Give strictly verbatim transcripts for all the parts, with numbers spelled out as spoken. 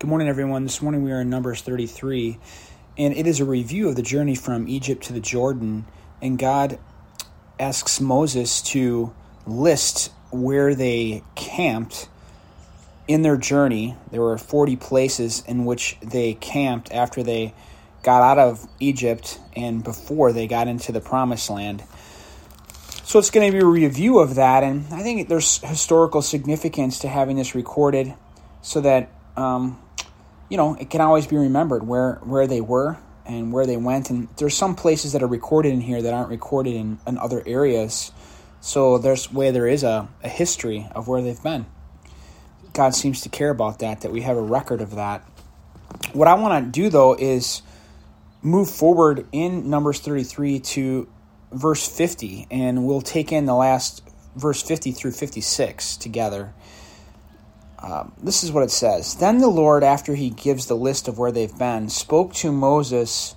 Good morning, everyone. This morning we are in Numbers thirty-three, and it is a review of the journey from Egypt to the Jordan, and God asks Moses to list where they camped in their journey. There were forty places in which they camped after they got out of Egypt and before they got into the Promised Land. So it's going to be a review of that, and I think there's historical significance to having this recorded so that um, you know, it can always be remembered where, where they were and where they went. And there's some places that are recorded in here that aren't recorded in, in other areas. So there's where there is a, a history of where they've been. God seems to care about that, that we have a record of that. What I want to do, though, is move forward in Numbers thirty-three to verse fifty, and we'll take in the last verse fifty through fifty-six together. Um, this is what it says. Then the Lord, after he gives the list of where they've been, spoke to Moses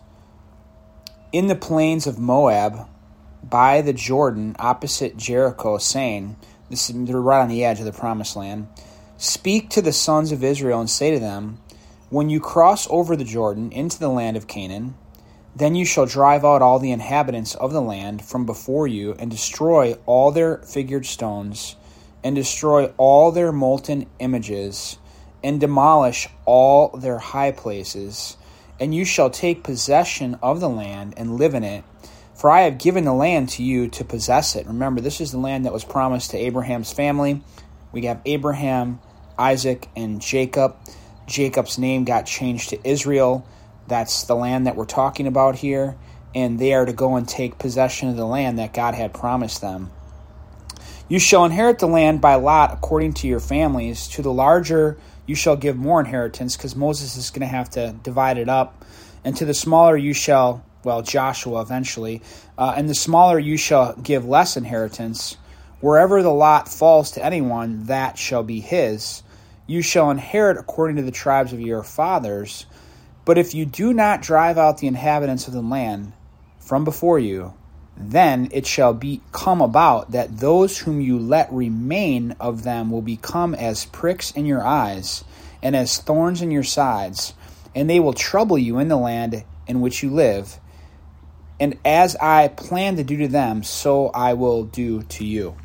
in the plains of Moab by the Jordan opposite Jericho, saying, this is, they're right on the edge of the Promised Land, speak to the sons of Israel and say to them, when you cross over the Jordan into the land of Canaan, then you shall drive out all the inhabitants of the land from before you and destroy all their figured stones and destroy all their molten images, and demolish all their high places. And you shall take possession of the land and live in it, for I have given the land to you to possess it. Remember, this is the land that was promised to Abraham's family. We have Abraham, Isaac, and Jacob. Jacob's name got changed to Israel. That's the land that we're talking about here, and they are to go and take possession of the land that God had promised them. You shall inherit the land by lot according to your families. To the larger you shall give more inheritance, because Moses is going to have to divide it up. And to the smaller you shall, well, Joshua eventually, uh, and the smaller you shall give less inheritance. Wherever the lot falls to anyone, that shall be his. You shall inherit according to the tribes of your fathers. But if you do not drive out the inhabitants of the land from before you, then it shall be come about that those whom you let remain of them will become as pricks in your eyes and as thorns in your sides, and they will trouble you in the land in which you live. And as I plan to do to them, so I will do to you.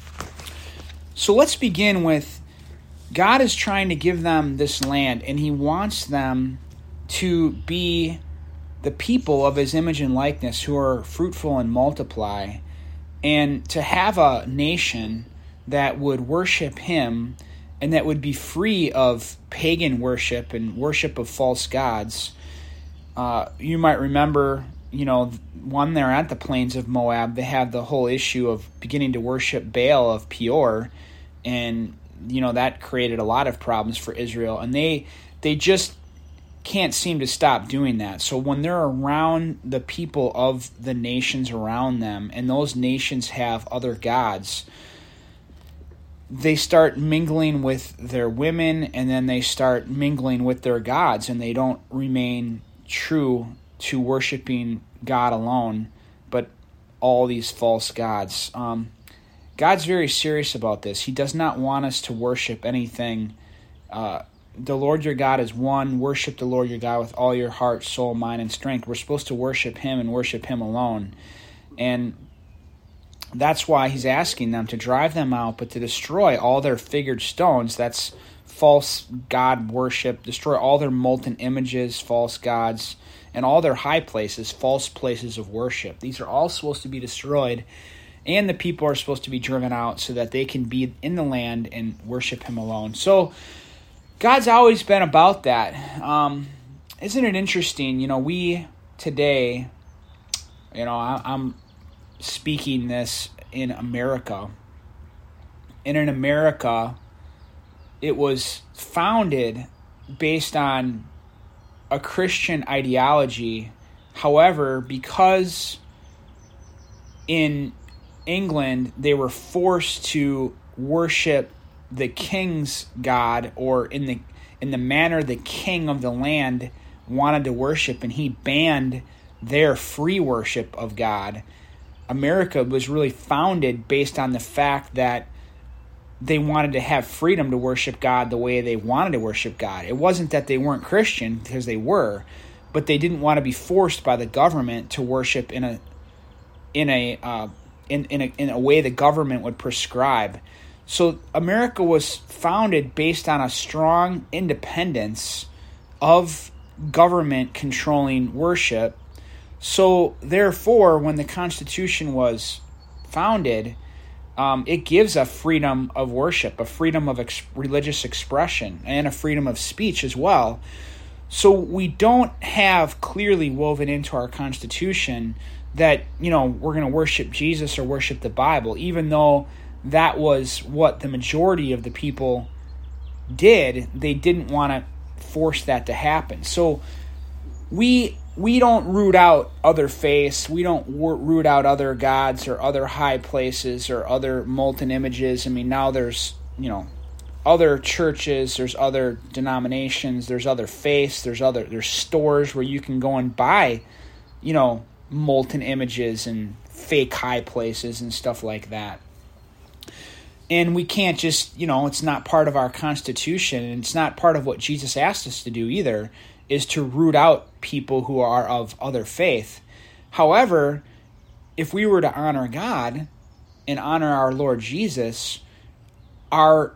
So let's begin with God is trying to give them this land, and he wants them to be the people of his image and likeness who are fruitful and multiply, and to have a nation that would worship him and that would be free of pagan worship and worship of false gods. Uh, you might remember, you know, when they're at the plains of Moab, they have the whole issue of beginning to worship Baal of Peor, and, you know, that created a lot of problems for Israel, and they they just can't seem to stop doing that. So when they're around the people of the nations around them, and those nations have other gods, they start mingling with their women, and then they start mingling with their gods, and they don't remain true to worshiping God alone, but all these false gods. Um, God's very serious about this. He does not want us to worship anything. Uh, the Lord your God is one. Worship the Lord your God with all your heart, soul, mind, and strength. We're supposed to worship him and worship him alone. And that's why he's asking them to drive them out, but to destroy all their figured stones. That's false god worship. Destroy all their molten images, false gods, and all their high places, false places of worship. These are all supposed to be destroyed, and the people are supposed to be driven out so that they can be in the land and worship him alone. So God's always been about that. Um, isn't it interesting? You know, we today, you know, I, I'm speaking this in America. And in America, it was founded based on a Christian ideology. However, because in England they were forced to worship the king's god, or in the in the manner the king of the land wanted to worship, and he banned their free worship of God. America was really founded based on the fact that they wanted to have freedom to worship God the way they wanted to worship God. It wasn't that they weren't Christian, because they were, but they didn't want to be forced by the government to worship in a in a uh, in in a, in a way the government would prescribe. So America was founded based on a strong independence of government controlling worship. So therefore, when the Constitution was founded, um, it gives a freedom of worship, a freedom of ex- religious expression, and a freedom of speech as well. So we don't have clearly woven into our Constitution that, you know, we're going to worship Jesus or worship the Bible, even though that was what the majority of the people did. They didn't want to force that to happen. So we we don't root out other faiths. We don't root out other gods or other high places or other molten images. I mean, now there's, you know, other churches, there's other denominations, there's other faiths, there's other there's stores where you can go and buy, you know, molten images and fake high places and stuff like that. And we can't just, you know, it's not part of our Constitution, and it's not part of what Jesus asked us to do either, is to root out people who are of other faith. However, if we were to honor God and honor our Lord Jesus, our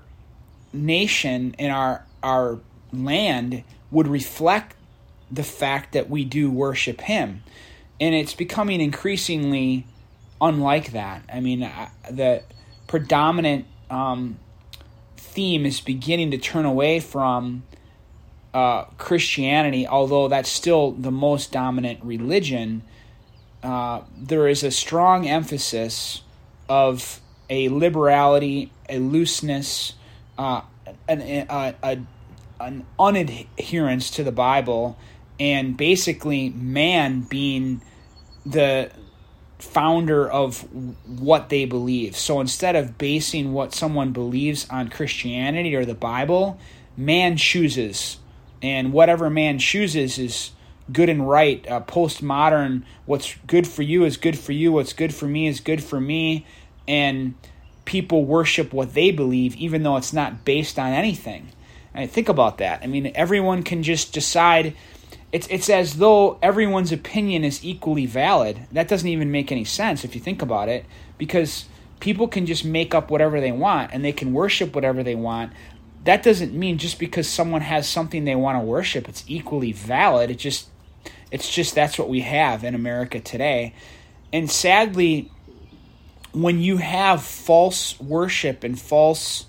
nation and our our land would reflect the fact that we do worship Him. And it's becoming increasingly unlike that. I mean, the predominant um, theme is beginning to turn away from uh, Christianity, although that's still the most dominant religion. Uh, there is a strong emphasis of a liberality, a looseness, uh, an, a, a, an unadherence to the Bible, and basically man being the founder of what they believe. So instead of basing what someone believes on Christianity or the Bible, man chooses. And whatever man chooses is good and right. Uh, postmodern, what's good for you is good for you. What's good for me is good for me. And people worship what they believe, even though it's not based on anything. And think about that. I mean, everyone can just decide. It's it's as though everyone's opinion is equally valid. That doesn't even make any sense if you think about it, because people can just make up whatever they want and they can worship whatever they want. That doesn't mean just because someone has something they want to worship, it's equally valid. It just it's just that's what we have in America today. And sadly, when you have false worship and false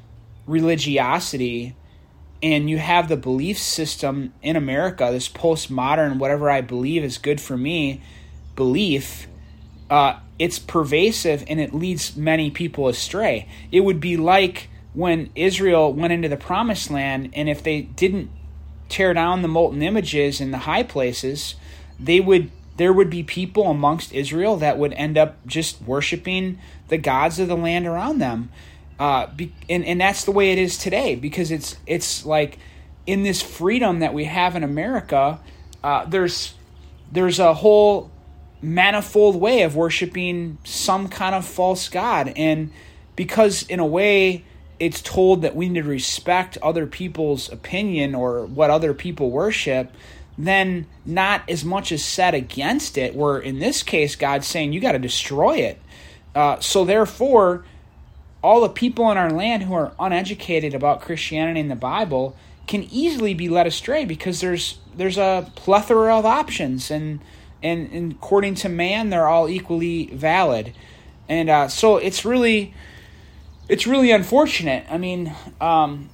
religiosity, and you have the belief system in America, this postmodern, whatever I believe is good for me belief, uh, it's pervasive and it leads many people astray. It would be like when Israel went into the Promised Land, and if they didn't tear down the molten images in the high places, they would there would be people amongst Israel that would end up just worshiping the gods of the land around them. Uh, be, and, and that's the way it is today, because it's it's like in this freedom that we have in America, uh, there's there's a whole manifold way of worshiping some kind of false god. And because in a way it's told that we need to respect other people's opinion or what other people worship, then not as much is said against it, where in this case God's saying you got to destroy it. Uh, so therefore, all the people in our land who are uneducated about Christianity and the Bible can easily be led astray, because there's there's a plethora of options, and and, and according to man, they're all equally valid. And uh, so it's really it's really unfortunate. I mean, um,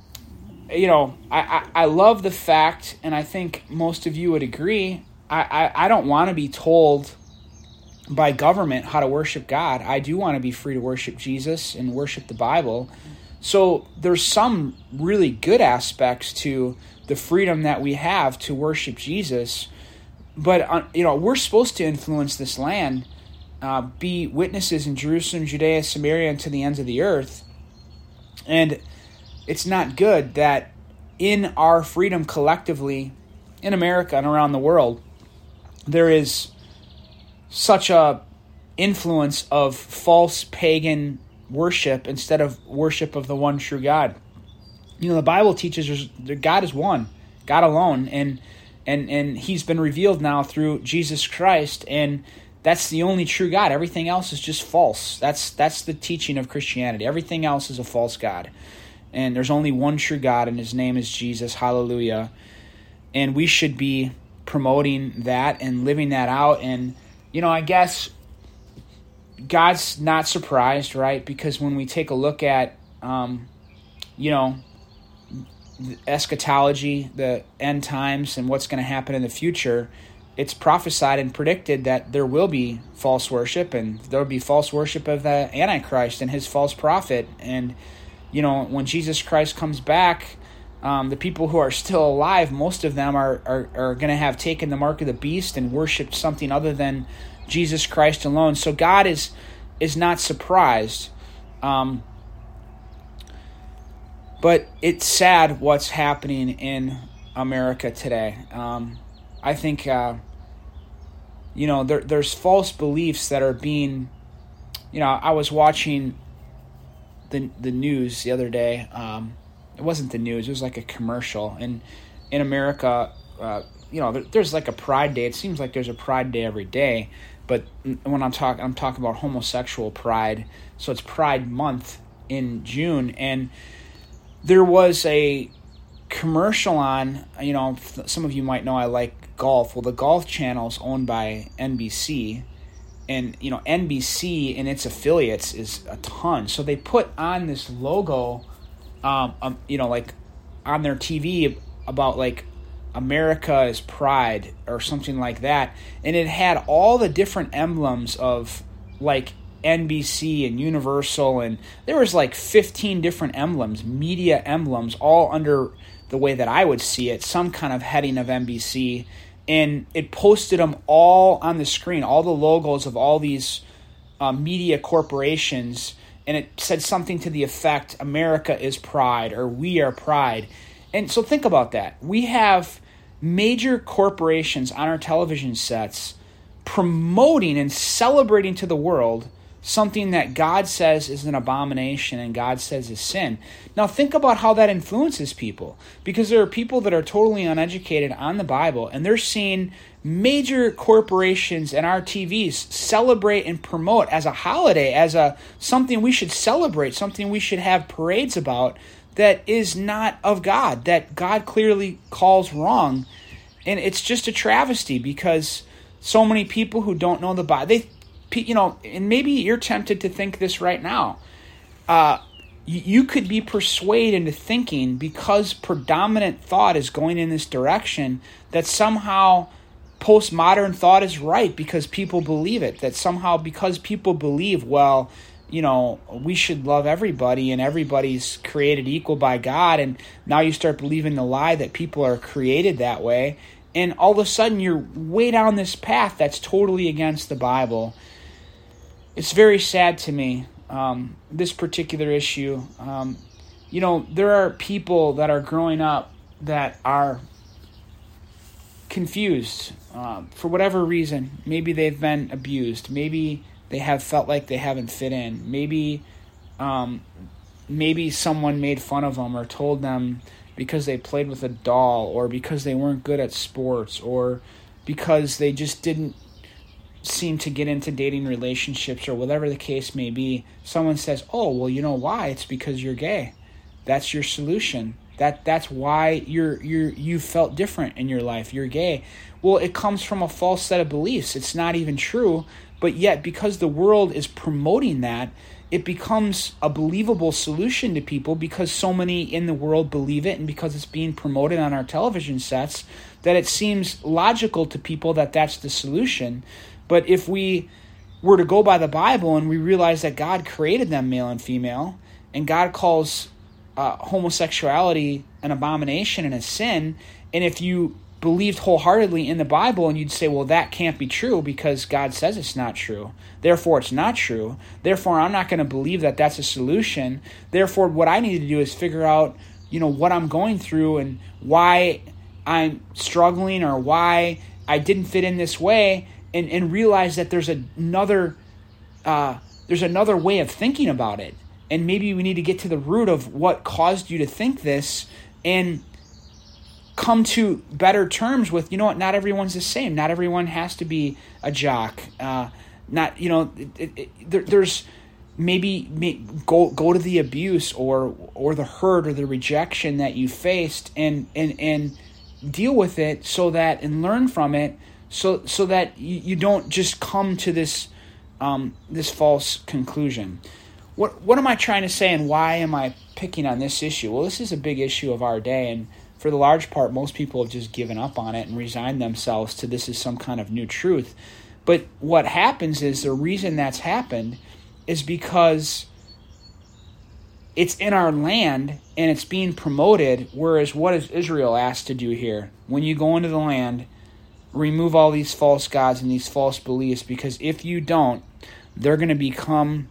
you know, I, I, I love the fact, and I think most of you would agree, I, I, I don't want to be told by government how to worship God. I do want to be free to worship Jesus and worship the Bible. So there's some really good aspects to the freedom that we have to worship Jesus. But, uh, you know, we're supposed to influence this land, uh, be witnesses in Jerusalem, Judea, Samaria, and to the ends of the earth. And it's not good that in our freedom collectively in America and around the world, there is such a influence of false pagan worship instead of worship of the one true God. You know, the Bible teaches us that God is one, God alone, and and and He's been revealed now through Jesus Christ, and that's the only true God. Everything else is just false. That's that's the teaching of Christianity. Everything else is a false God, and there's only one true God, and His name is Jesus. Hallelujah. And we should be promoting that and living that out. And you know, I guess God's not surprised, right? Because when we take a look at, um, you know, eschatology, the end times, and what's going to happen in the future, it's prophesied and predicted that there will be false worship, and there will be false worship of the Antichrist and his false prophet. And, you know, when Jesus Christ comes back, um, the people who are still alive, most of them are, are, are going to have taken the mark of the beast and worshipped something other than Jesus Christ alone. So God is is not surprised. Um, but it's sad what's happening in America today. Um, I think, uh, you know, there, there's false beliefs that are being, you know, I was watching the the news the other day. Um, it wasn't the news, it was like a commercial. And in America, uh, you know, there, there's like a Pride Day. It seems like there's a Pride Day every day. But when I'm talking, I'm talking about homosexual pride. So it's Pride Month in June, and there was a commercial on. You know, some of you might know I like golf. Well, the Golf Channel is owned by N B C, and you know N B C and its affiliates is a ton. So they put on this logo, um, um you know, like on their T V about like America is pride or something like that, and it had all the different emblems of like N B C and Universal, and there was like fifteen different emblems, media emblems, all under the way that I would see it, some kind of heading of N B C, and it posted them all on the screen, all the logos of all these uh, media corporations, and it said something to the effect, America is pride, or we are pride. And so think about that. We have major corporations on our television sets promoting and celebrating to the world something that God says is an abomination and God says is sin. Now think about how that influences people, because there are people that are totally uneducated on the Bible, and they're seeing major corporations and our T Vs celebrate and promote as a holiday, as a something we should celebrate, something we should have parades about, that is not of God, that God clearly calls wrong. And it's just a travesty, because so many people who don't know the Bible, they, you know, and maybe you're tempted to think this right now. Uh, you could be persuaded into thinking, because predominant thought is going in this direction, that somehow postmodern thought is right because people believe it, that somehow because people believe, well, you know, we should love everybody and everybody's created equal by God. And now you start believing the lie that people are created that way. And all of a sudden you're way down this path that's totally against the Bible. It's very sad to me, um, this particular issue. Um, you know, there are people that are growing up that are confused uh, for whatever reason. Maybe they've been abused. Maybe they have felt like they haven't fit in. Maybe um, maybe someone made fun of them or told them because they played with a doll, or because they weren't good at sports, or because they just didn't seem to get into dating relationships, or whatever the case may be. Someone says, oh, well, you know why? It's because you're gay. That's your solution. That that's why you're you're you felt different in your life. You're gay. Well, it comes from a false set of beliefs. It's not even true. But yet, because the world is promoting that, it becomes a believable solution to people, because so many in the world believe it, and because it's being promoted on our television sets, that it seems logical to people that that's the solution. But if we were to go by the Bible and we realize that God created them male and female, and God calls uh, homosexuality an abomination and a sin, and if you believed wholeheartedly in the Bible, and you'd say, well, that can't be true because God says it's not true. Therefore, it's not true. Therefore, I'm not going to believe that that's a solution. Therefore, what I need to do is figure out, you know, what I'm going through and why I'm struggling, or why I didn't fit in this way, and, and realize that there's another uh, there's another way of thinking about it. And maybe we need to get to the root of what caused you to think this and come to better terms with, you know what, not everyone's the same. Not everyone has to be a jock. Uh, not, you know, it, it, it, there, there's maybe may, go go to the abuse or or the hurt or the rejection that you faced and and and deal with it so that and learn from it so so that you, you don't just come to this um, this false conclusion. What what am I trying to say, and why am I picking on this issue? Well, this is a big issue of our day, and for the large part, most people have just given up on it and resigned themselves to this is some kind of new truth. But what happens is the reason that's happened is because it's in our land and it's being promoted, whereas what is Israel asked to do here? When you go into the land, remove all these false gods and these false beliefs, because if you don't, they're going to become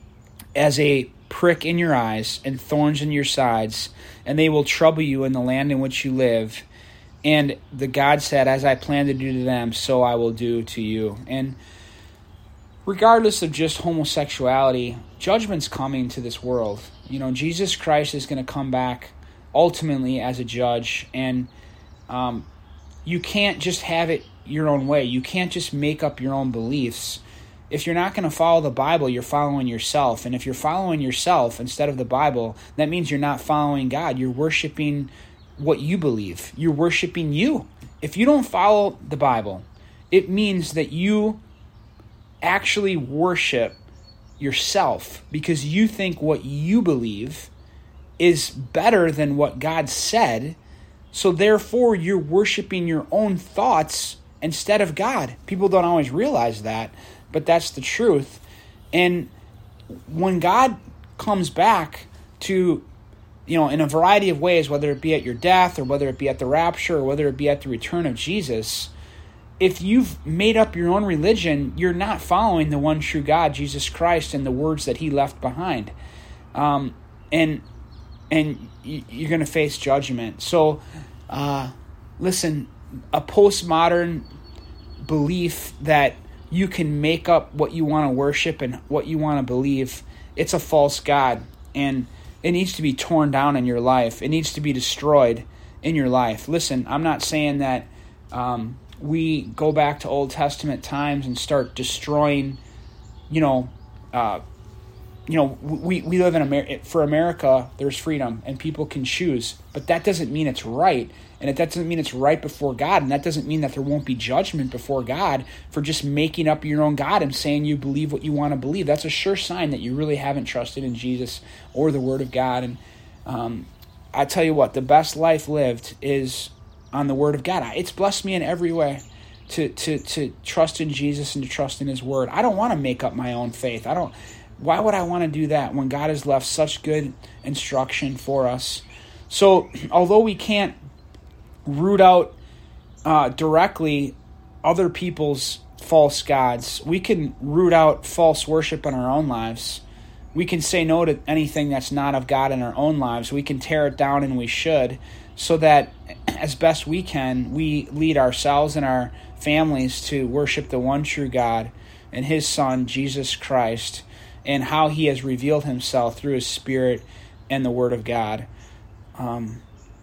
as a prick in your eyes and thorns in your sides, and they will trouble you in the land in which you live. And the God said, as I plan to do to them, so I will do to you. And regardless of just homosexuality, judgment's coming to this world. You know, Jesus Christ is going to come back ultimately as a judge, and um, you can't just have it your own way. You can't just make up your own beliefs. If you're not going to follow the Bible, you're following yourself. And if you're following yourself instead of the Bible, that means you're not following God. You're worshiping what you believe. You're worshiping you. If you don't follow the Bible, it means that you actually worship yourself because you think what you believe is better than what God said. So therefore, you're worshiping your own thoughts instead of God. People don't always realize that, but that's the truth. And when God comes back to, you know, in a variety of ways, whether it be at your death or whether it be at the rapture or whether it be at the return of Jesus, if you've made up your own religion, you're not following the one true God, Jesus Christ, and the words that he left behind. Um, and and you're going to face judgment. So, uh, listen, a postmodern belief that you can make up what you want to worship and what you want to believe, it's a false God. And it needs to be torn down in your life. It needs to be destroyed in your life. Listen, I'm not saying that um, we go back to Old Testament times and start destroying, you know, uh, you know, we, we live in America. For America, there's freedom and people can choose, but that doesn't mean it's right. And it, that doesn't mean it's right before God. And that doesn't mean that there won't be judgment before God for just making up your own God and saying you believe what you want to believe. That's a sure sign that you really haven't trusted in Jesus or the Word of God. And um, I tell you what, the best life lived is on the Word of God. It's blessed me in every way to to to trust in Jesus and to trust in His Word. I don't want to make up my own faith. I don't. Why would I want to do that when God has left such good instruction for us? So, although we can't root out uh, directly other people's false gods, we can root out false worship in our own lives. We can say no to anything that's not of God in our own lives. We can tear it down, and we should, so that as best we can, we lead ourselves and our families to worship the one true God and His Son, Jesus Christ, and how He has revealed Himself through His Spirit and the Word of God. Um,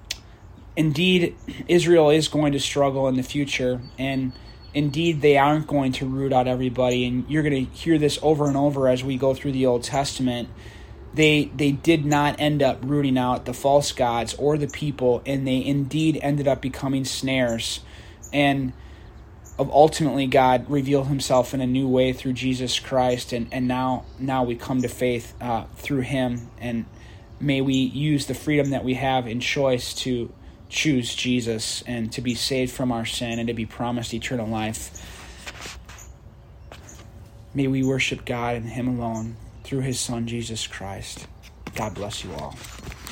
indeed, Israel is going to struggle in the future, and indeed they aren't going to root out everybody, and you're going to hear this over and over as we go through the Old Testament. They they did not end up rooting out the false gods or the people, and they indeed ended up becoming snares. And of ultimately God revealed Himself in a new way through Jesus Christ, and, and now now we come to faith uh, through Him, and may we use the freedom that we have in choice to choose Jesus and to be saved from our sin and to be promised eternal life. May we worship God and Him alone through His Son, Jesus Christ. God bless you all.